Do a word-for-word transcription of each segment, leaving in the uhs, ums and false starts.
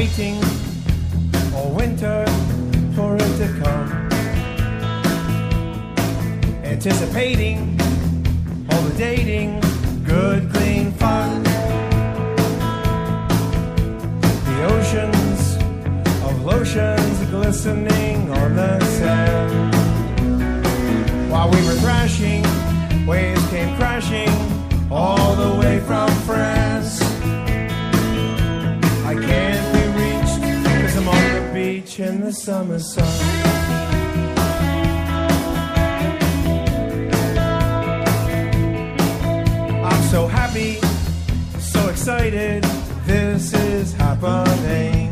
waiting all winter for it to come, anticipating all the dating, good, clean fun. The oceans of lotions glistening on the sand. While we were thrashing, waves came crashing all the way from France. I can't be reached because I'm on the beach in the summer sun. I'm so happy, so excited, this is happening.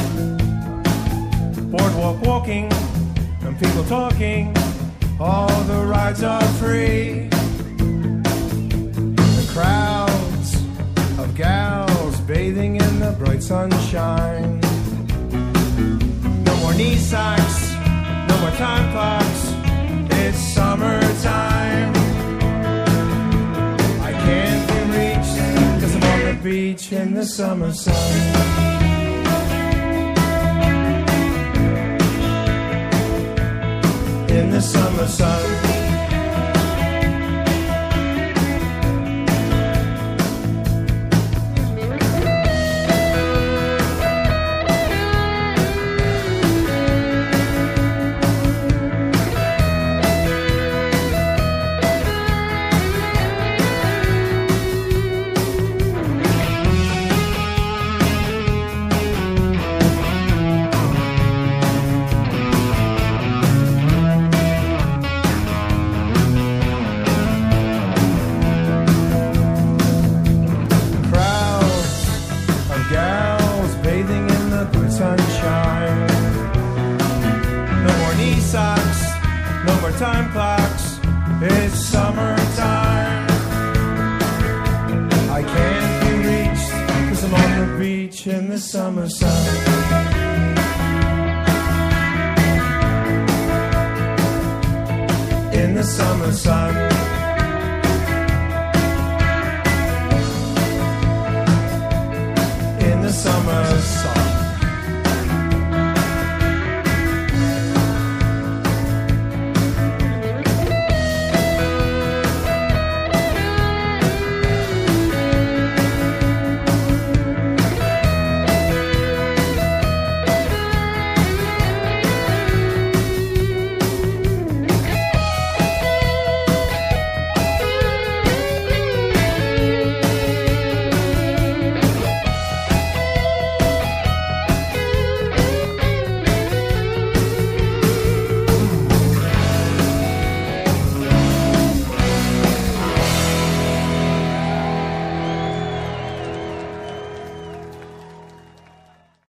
Boardwalk walking and people talking, all the rides are free. The crowds of gals bathing in the bright sunshine. No more knee socks, no more time clocks, it's summertime. I can't be reached because I'm on the beach in the summer sun. In the summer sun. Time clocks, it's summertime. I can't be reached because I'm on the beach in the summer sun. In the summer sun.